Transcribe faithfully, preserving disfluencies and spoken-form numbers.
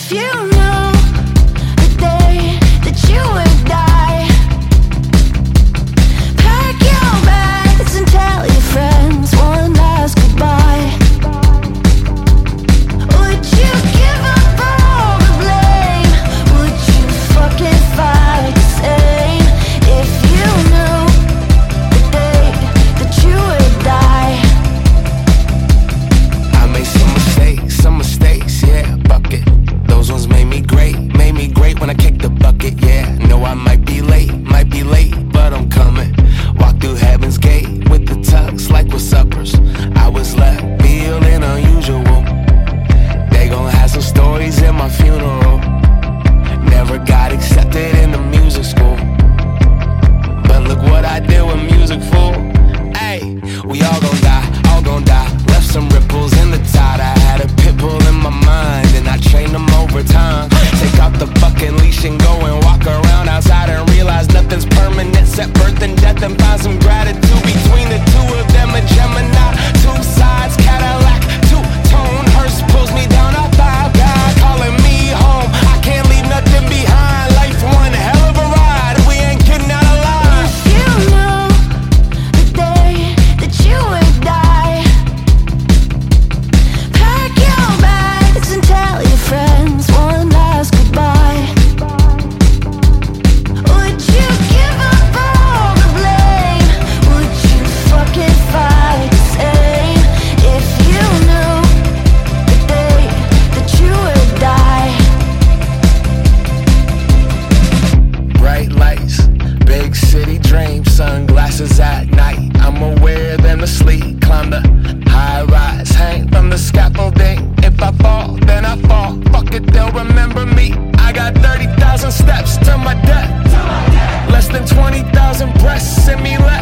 If you knew the day that you would die, pack your bags and tell your friends one last goodbye. Would you give up all the blame? Would you fucking fight the same? If you knew the day that you would die. I made some mistakes, some mistakes, yeah, bucket. Those ones made me great, made me great when I kicked the bucket, yeah. Know I might be late, might be late, but I'm coming. Walk through heaven's gate with the tux like we're suppers. I was left feeling unusual. They gon' have some stories in my funeral. Never got accepted in the music school, but look what I did with music, fool. Ay, we all gon' die, all gon' die. Left some ripples in the tide. I had a pit bull in my mind, and I trained them over time. Take out the fucking leash and go and walk around outside and realize nothing's permanent. Set birth and death and find some gratitude between the two of them. A Gemini, two sides, Cadillac, two-tone hearse pulls me down. I found God calling me home. I can't leave nothing behind. Life one hell of a ride. We ain't getting out alive. If you knew the day that you would die, pack your bags and tell your friends one last goodbye. Would you give up all the blame? Would you fucking fight the same? If you knew the day that you would die. Bright lights, big city dreams, sunglasses at night. I'm aware than the sleep. Climb the high rise, hang from the scaffolding. If I fall, then I fall. Fuck it, they'll remember me. I got thirty thousand steps to my death. Less than twenty thousand breaths in me left.